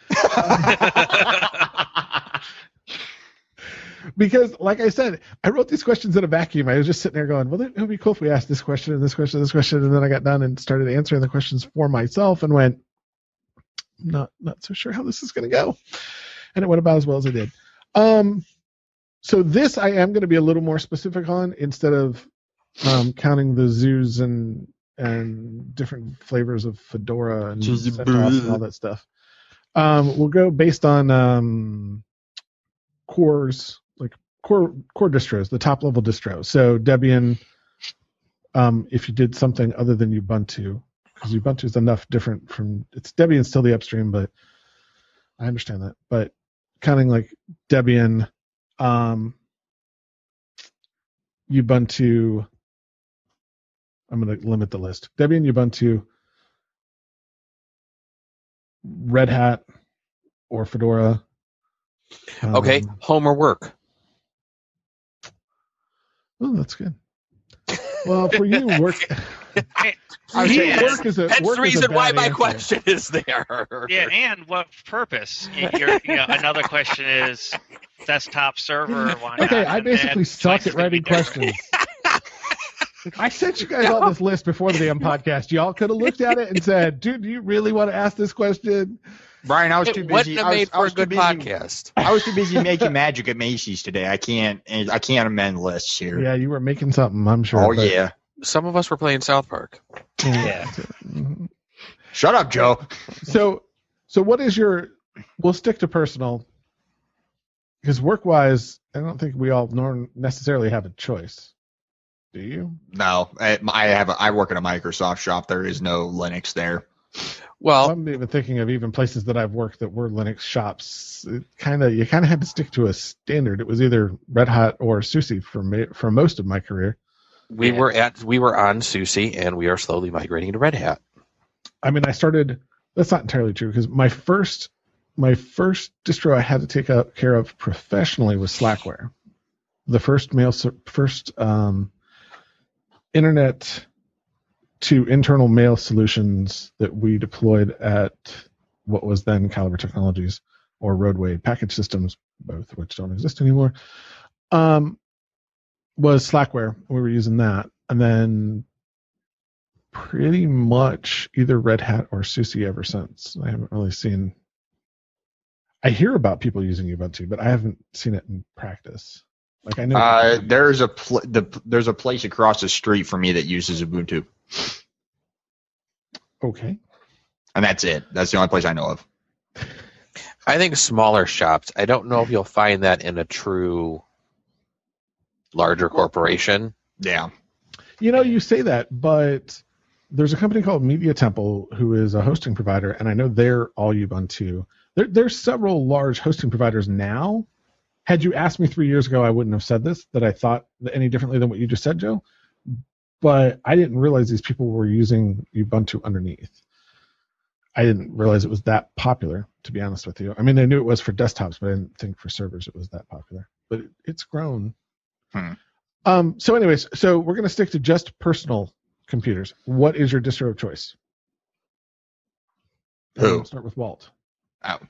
Speaker 1: Because, like I said, I wrote these questions in a vacuum. I was just sitting there going, well, it would be cool if we asked this question and this question and this question. And then I got done and started answering the questions for myself and went, not so sure how this is going to go. and it went about as well as it did. So this I am going to be a little more specific on instead of counting the zoos and different flavors of Fedora and CentOS and all that stuff. We'll go based on cores, like core distros, the top level distros. So Debian, if you did something other than Ubuntu, because Ubuntu is enough different from Debian's still the upstream, but I understand that. But counting like Debian, Ubuntu, I'm going to limit the list. Debian, Ubuntu, Red Hat, or Fedora.
Speaker 3: Okay, home or work?
Speaker 1: Oh, that's good. Well, for you, work.
Speaker 4: That's
Speaker 3: the reason why my question is there.
Speaker 4: Yeah, and what purpose? Another question is desktop server. Why not?
Speaker 1: Okay, I basically suck at writing questions. I sent you guys all this list before the damn podcast. Y'all could have looked at it and said, "Dude, do you really want to ask this question?"
Speaker 2: Brian, I was too busy.
Speaker 3: I was too busy. Podcast.
Speaker 2: I was too busy making magic at Macy's today. I can't amend lists here.
Speaker 1: Yeah, you were making something, I'm sure.
Speaker 2: Oh yeah.
Speaker 3: Some of us were playing South Park.
Speaker 4: Yeah.
Speaker 2: Shut up, Joe.
Speaker 1: So what is your? We'll stick to personal, because work-wise, I don't think we all necessarily have a choice. Do you?
Speaker 2: No, I work in a Microsoft shop. There is no Linux there.
Speaker 3: Well,
Speaker 1: I'm even thinking of even places that I've worked that were Linux shops. You kind of had to stick to a standard. It was either Red Hat or SUSE for most of my career.
Speaker 3: We were on SUSE, and we are slowly migrating to Red Hat.
Speaker 1: I mean, I started. That's not entirely true, because my first distro I had to take care of professionally was Slackware. The first internet to internal mail solutions that we deployed at what was then Caliber Technologies or Roadway Package Systems, both which don't exist anymore, was Slackware. We were using that. And then pretty much either Red Hat or SUSE ever since. I haven't really seen... I hear about people using Ubuntu, but I haven't seen it in practice. Like I know
Speaker 2: there's a place across the street from me that uses Ubuntu.
Speaker 1: Okay.
Speaker 2: And that's it. That's the only place I know of.
Speaker 3: I think smaller shops. I don't know if you'll find that in a true larger corporation.
Speaker 2: Yeah.
Speaker 1: You say that, but there's a company called Media Temple who is a hosting provider, and I know they're all Ubuntu. There's several large hosting providers now. Had you asked me 3 years ago, I wouldn't have said this, that I thought any differently than what you just said, Joe. But I didn't realize these people were using Ubuntu underneath. I didn't realize it was that popular, to be honest with you. I mean, I knew it was for desktops, but I didn't think for servers it was that popular. But it's grown. So anyways, we're going to stick to just personal computers. What is your distro of choice?
Speaker 2: Who?
Speaker 1: Start with Walt.
Speaker 2: Oh.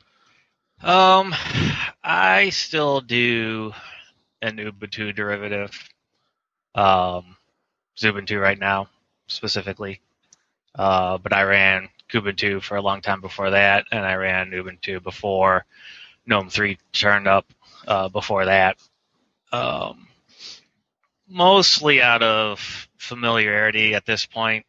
Speaker 4: I still do an Ubuntu derivative. Ubuntu right now, specifically. But I ran Kubuntu for a long time before that, and I ran Ubuntu before GNOME 3 turned up before that. Mostly out of familiarity at this point.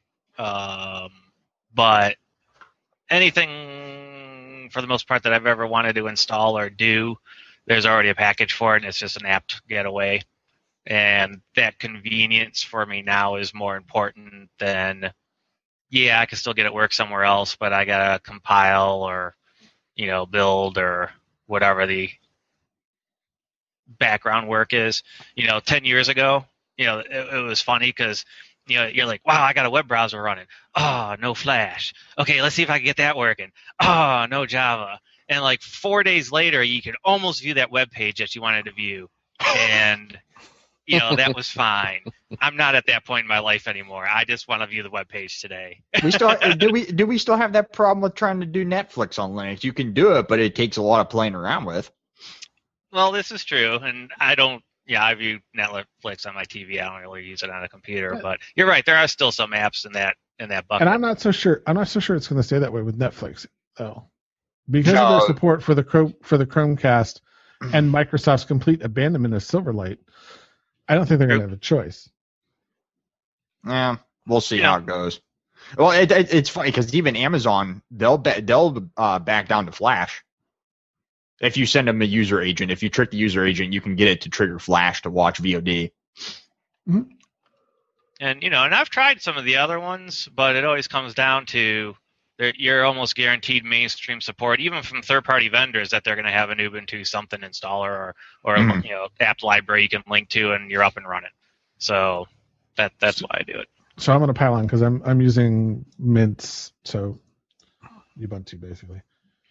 Speaker 4: But anything, for the most part, that I've ever wanted to install or do, there's already a package for it, and it's just an apt getaway. And that convenience for me now is more important than, I can still get it work somewhere else, but I got to compile or, build or whatever the background work is. 10 years ago, it was funny because, you're like, wow, I got a web browser running. Oh, no Flash. Okay, let's see if I can get that working. Oh, no Java. And like 4 days later, you could almost view that web page that you wanted to view. And... that was fine. I'm not at that point in my life anymore. I just want to view the web page today.
Speaker 2: We still do we still have that problem with trying to do Netflix on Linux? You can do it, but it takes a lot of playing around with.
Speaker 4: Well, this is true, and I don't. Yeah, I view Netflix on my TV. I don't really use it on a computer, but you're right. There are still some apps in that bucket.
Speaker 1: And I'm not so sure. I'm not so sure it's going to stay that way with Netflix, though, because of
Speaker 2: No.
Speaker 1: their support for the Chromecast and Microsoft's complete abandonment of Silverlight. I don't think they're going to have a choice.
Speaker 2: Yeah, we'll see
Speaker 4: Yeah.
Speaker 2: how it goes. Well, it's funny because even Amazon, they'll back down to Flash. If you send them a user agent, if you trick the user agent, you can get it to trigger Flash to watch VOD.
Speaker 4: And and I've tried some of the other ones, but it always comes down to you're almost guaranteed mainstream support, even from third-party vendors, that they're going to have an Ubuntu something installer or app library you can link to, and you're up and running. So that's why I do it.
Speaker 1: So I'm going to pile on because I'm using Mint's, so Ubuntu basically.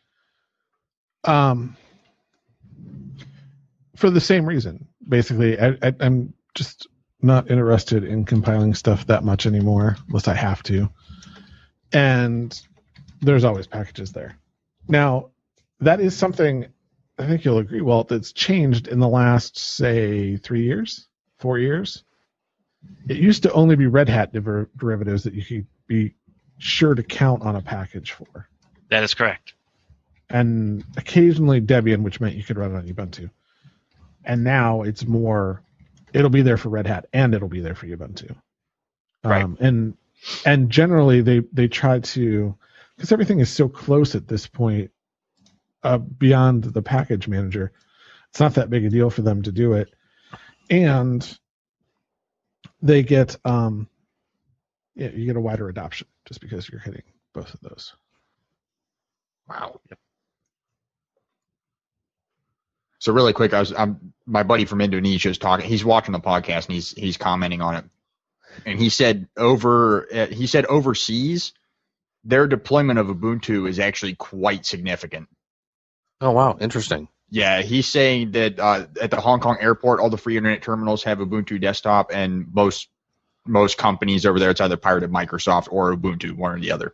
Speaker 1: For the same reason, basically, I'm just not interested in compiling stuff that much anymore, unless I have to. And there's always packages there. Now, that is something I think you'll agree, Walt, that's changed in the last, say, 4 years. It used to only be Red Hat derivatives that you could be sure to count on a package for.
Speaker 4: That is correct.
Speaker 1: And occasionally Debian, which meant you could run it on Ubuntu. And now it's more, it'll be there for Red Hat and it'll be there for Ubuntu.
Speaker 4: Right.
Speaker 1: And generally they try to, because everything is so close at this point, beyond the package manager, it's not that big a deal for them to do it. And they get, you get a wider adoption just because you're hitting both of those.
Speaker 2: Wow. So really quick, my buddy from Indonesia is talking. He's watching the podcast and he's commenting on it, and he said overseas, their deployment of Ubuntu is actually quite significant.
Speaker 3: Oh wow, interesting.
Speaker 2: Yeah, he's saying that at the Hong Kong airport, all the free internet terminals have Ubuntu desktop, and most companies over there, it's either pirated Microsoft or Ubuntu, one or the other.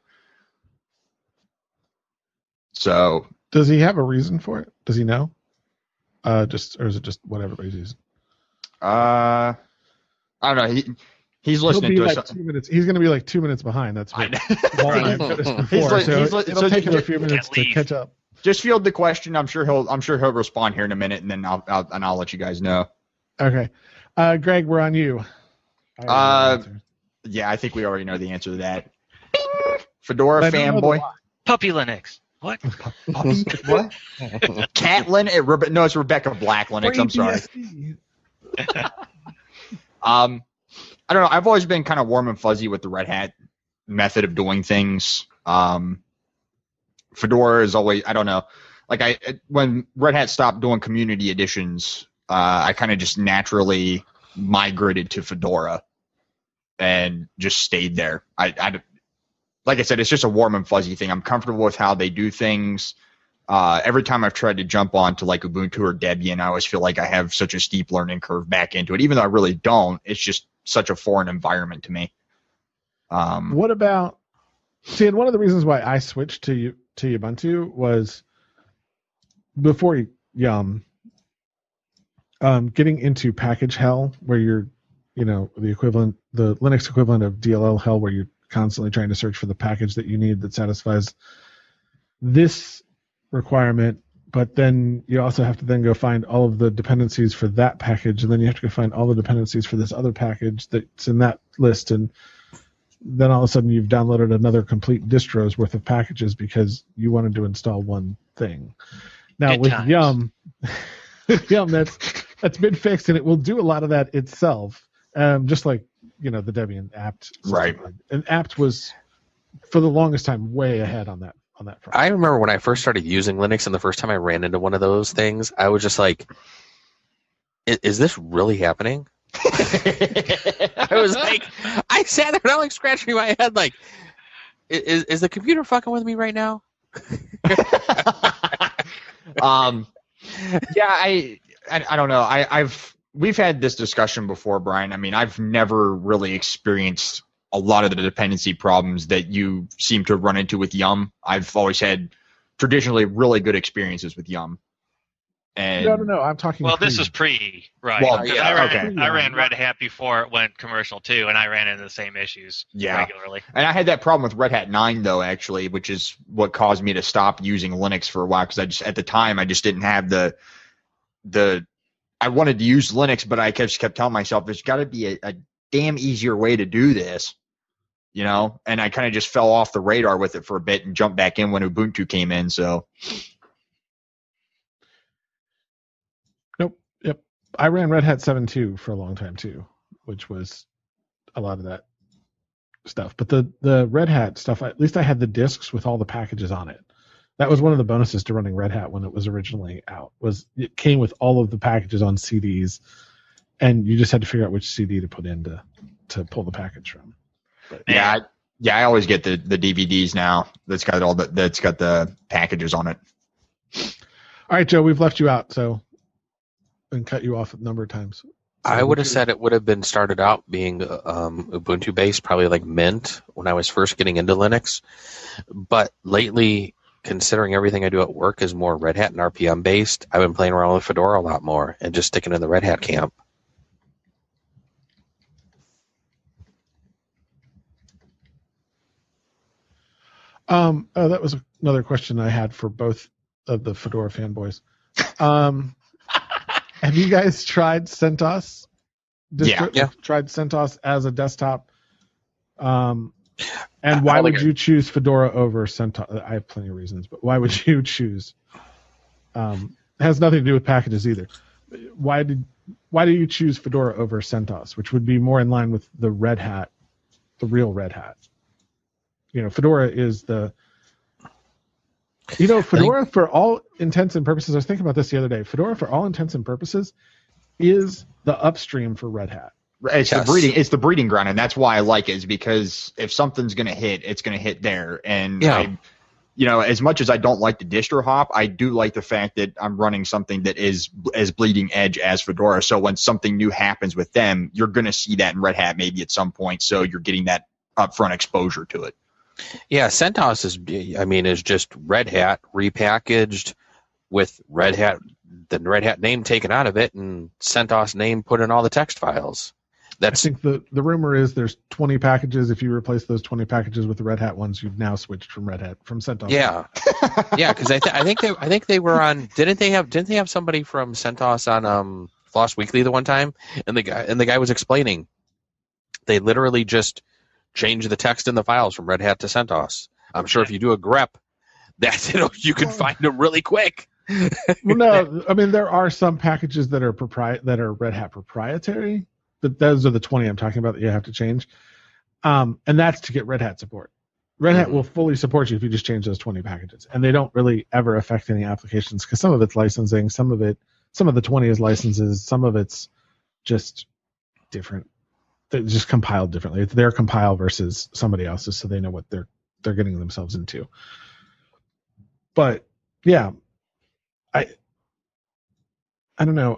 Speaker 2: So,
Speaker 1: does he have a reason for it? Does he know? Or is it just what everybody's using?
Speaker 2: I don't know. He's listening
Speaker 1: He'll be
Speaker 2: to
Speaker 1: like
Speaker 2: us.
Speaker 1: 2 minutes. He's going to be like 2 minutes behind. That's what Walt and I've noticed before. It'll take him a few minutes to catch up.
Speaker 2: Just field the question. I'm sure he'll respond here in a minute, and then I'll let you guys know.
Speaker 1: Okay, Greg, we're on you.
Speaker 2: Yeah, I think we already know the answer to that. Fedora fanboy.
Speaker 4: Puppy Linux. What?
Speaker 2: Puppy? What? Cat Linux? No, it's Rebecca Black Linux. I'm sorry. I don't know. I've always been kind of warm and fuzzy with the Red Hat method of doing things. Fedora is always, I don't know. Like when Red Hat stopped doing community editions, I kind of just naturally migrated to Fedora and just stayed there. Like I said, it's just a warm and fuzzy thing. I'm comfortable with how they do things. Every time I've tried to jump onto like Ubuntu or Debian, I always feel like I have such a steep learning curve back into it. Even though I really don't, it's just such a foreign environment to me.
Speaker 1: What about? See, and one of the reasons why I switched to Ubuntu was before Yum, getting into package hell, where you're, the Linux equivalent of DLL hell, where you're constantly trying to search for the package that you need that satisfies this requirement, but then you also have to then go find all of the dependencies for that package, and then you have to go find all the dependencies for this other package that's in that list, and then all of a sudden you've downloaded another complete distro's worth of packages because you wanted to install one thing. Now
Speaker 4: Good
Speaker 1: with
Speaker 4: times.
Speaker 1: Yum, that's been fixed, and it will do a lot of that itself, just like the Debian apt system.
Speaker 2: Right.
Speaker 1: And apt was for the longest time way ahead on that front.
Speaker 3: I remember when I first started using Linux, and the first time I ran into one of those things, I was just like, is this really happening? I was like, I sat there and I'm like scratching my head like, is the computer fucking with me right now?
Speaker 2: Yeah, I don't know. We've had this discussion before, Brian. I mean, I've never really experienced a lot of the dependency problems that you seem to run into with Yum. I've always had traditionally really good experiences with Yum. And
Speaker 1: No. I'm talking.
Speaker 4: Well, this is pre, right?
Speaker 2: Well,
Speaker 4: 'cause
Speaker 2: yeah,
Speaker 4: I ran Red Hat before it went commercial too, and I ran into the same issues regularly.
Speaker 2: And I had that problem with Red Hat 9 though, actually, which is what caused me to stop using Linux for a while, because at the time I just didn't have the I wanted to use Linux, but I just kept telling myself there's got to be a damn easier way to do this, and I kind of just fell off the radar with it for a bit and jumped back in when Ubuntu came in. So.
Speaker 1: Yep. I ran Red Hat 7.2 for a long time too, which was a lot of that stuff. But the Red Hat stuff, at least I had the disks with all the packages on it. That was one of the bonuses to running Red Hat when it was originally out. Was it came with all of the packages on CDs, and you just had to figure out which CD to put in to pull the package from. But,
Speaker 2: I always get the DVDs now. That's got the packages on it.
Speaker 1: All right, Joe, we've left you out, so and cut you off a number of times. So
Speaker 3: I would have said it would have been started out being Ubuntu based, probably like Mint when I was first getting into Linux. But lately, considering everything I do at work is more Red Hat and RPM based, I've been playing around with Fedora a lot more and just sticking in the Red Hat camp.
Speaker 1: That was another question I had for both of the Fedora fanboys. Have you guys tried CentOS?
Speaker 3: Yeah.
Speaker 1: Tried CentOS as a desktop? And why would you choose Fedora over CentOS? I have plenty of reasons, but why would you choose? It has nothing to do with packages either. Why do you choose Fedora over CentOS, which would be more in line with the Red Hat, the real Red Hat? Fedora is Fedora for all intents and purposes. I was thinking about this the other day. Fedora for all intents and purposes is the upstream for Red Hat.
Speaker 2: It's the breeding ground, and that's why I like it, is because if something's going to hit, it's going to hit there. And as much as I don't like the distro hop, I do like the fact that I'm running something that is as bleeding edge as Fedora. So when something new happens with them, you're going to see that in Red Hat maybe at some point. So you're getting that upfront exposure to it.
Speaker 3: Yeah, CentOS is just Red Hat repackaged with the Red Hat name taken out of it, and CentOS name put in all the text files.
Speaker 1: I think the rumor is there's 20 packages. If you replace those 20 packages with the Red Hat ones, you've now switched from CentOS.
Speaker 3: Yeah, yeah, because I think they were on. Didn't they have somebody from CentOS on Floss Weekly the one time? And the guy was explaining they literally just change the text in the files from Red Hat to CentOS. I'm sure if you do a grep, you can find them really quick.
Speaker 1: Well, no, I mean there are some packages that are Red Hat proprietary. But those are the 20 I'm talking about that you have to change, and that's to get Red Hat support. Red Hat will fully support you if you just change those 20 packages, and they don't really ever affect any applications because some of it's licensing, some of the 20 is licenses, some of it's just different. They're just compiled differently. It's their compile versus somebody else's, so they know what they're getting themselves into. But yeah, I don't know.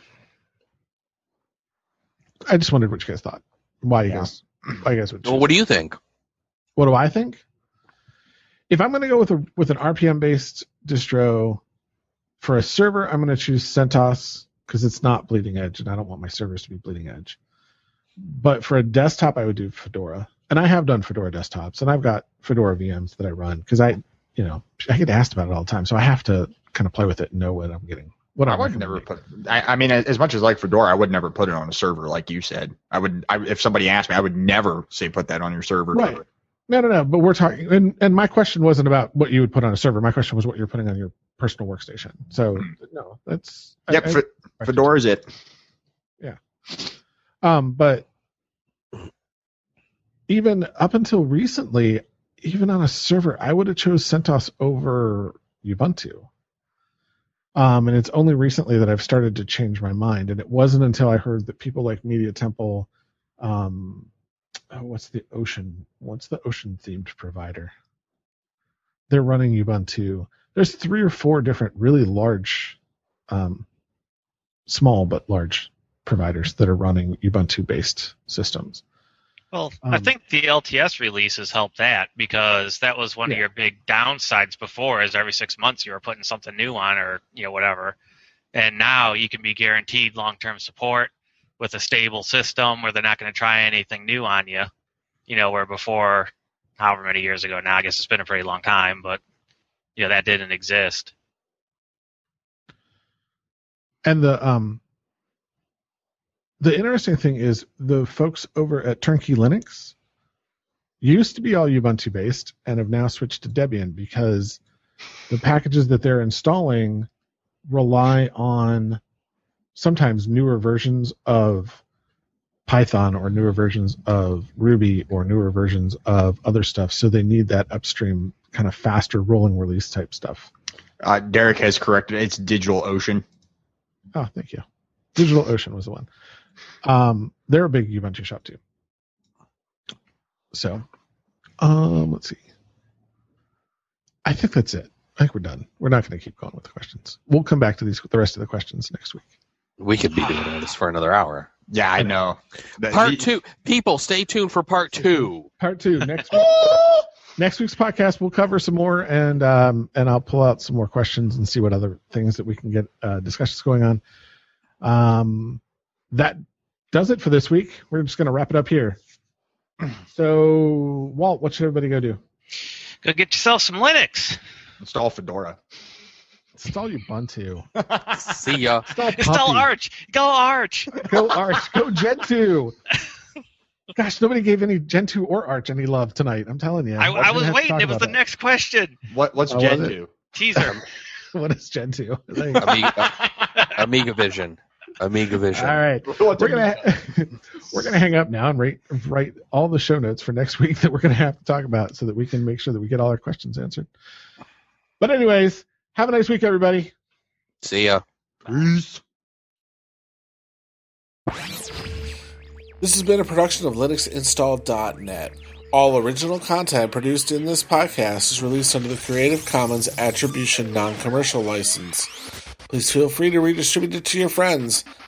Speaker 1: I just wondered what you guys thought. Why you guys would choose.
Speaker 3: Well, what do you think?
Speaker 1: What do I think? If I'm going to go with an RPM based distro for a server, I'm going to choose CentOS because it's not bleeding edge, and I don't want my servers to be bleeding edge. But for a desktop, I would do Fedora, and I have done Fedora desktops, and I've got Fedora VMs that I run because I get asked about it all the time, so I have to kind of play with it and know what I'm getting.
Speaker 2: I would never put. I mean, as much as I like Fedora, I would never put it on a server, like you said. If somebody asked me, I would never say put that on your server.
Speaker 1: Right. No. But we're talking, and my question wasn't about what you would put on a server. My question was what you're putting on your personal workstation. So no, that's.
Speaker 2: Yep. Fedora's it.
Speaker 1: Yeah. But even up until recently, even on a server, I would have chose CentOS over Ubuntu. And it's only recently that I've started to change my mind. And it wasn't until I heard that people like Media Temple, what's the Ocean themed provider? They're running Ubuntu. There's 3 or 4 different really large, small but large providers that are running Ubuntu based systems.
Speaker 4: Well, I think the LTS releases helped that because that was one of your big downsides before is every 6 months you were putting something new on or whatever. And now you can be guaranteed long-term support with a stable system where they're not going to try anything new on you. Where before, however many years ago now, I guess it's been a pretty long time, but that didn't exist.
Speaker 1: And the interesting thing is the folks over at Turnkey Linux used to be all Ubuntu based and have now switched to Debian because the packages that they're installing rely on sometimes newer versions of Python or newer versions of Ruby or newer versions of other stuff. So they need that upstream kind of faster rolling release type stuff.
Speaker 2: Derek has corrected it. It's DigitalOcean.
Speaker 1: Oh, thank you. DigitalOcean was the one. They're a big Ubuntu shop too. So, let's see. I think that's it. I think we're done. We're not going to keep going with the questions. We'll come back to the rest of the questions next week.
Speaker 3: We could be doing this for another hour.
Speaker 2: Yeah, I know.
Speaker 3: Part 2. People, stay tuned for part 2.
Speaker 1: Part 2 next week. Next week's podcast, we'll cover some more, and I'll pull out some more questions and see what other things that we can get discussions going on. That does it for this week. We're just going to wrap it up here. So, Walt, what should everybody go do?
Speaker 4: Go get yourself some Linux.
Speaker 2: Install Fedora.
Speaker 1: Install Ubuntu.
Speaker 3: See ya.
Speaker 4: Install Arch. Go Arch.
Speaker 1: Go Arch. Go Gentoo. Gosh, nobody gave any Gentoo or Arch any love tonight. I'm telling you.
Speaker 4: I was waiting. It was the next question.
Speaker 2: What's Gentoo?
Speaker 4: Teaser.
Speaker 1: What is Gentoo?
Speaker 3: Amiga Vision. Amiga Vision.
Speaker 1: All right. We're gonna hang up now and write all the show notes for next week that we're gonna have to talk about so that we can make sure that we get all our questions answered. But anyways, have a nice week, everybody.
Speaker 3: See ya.
Speaker 2: Peace.
Speaker 5: This has been a production of LinuxInstall.net. All original content produced in this podcast is released under the Creative Commons Attribution Non-Commercial License. Please feel free to redistribute it to your friends.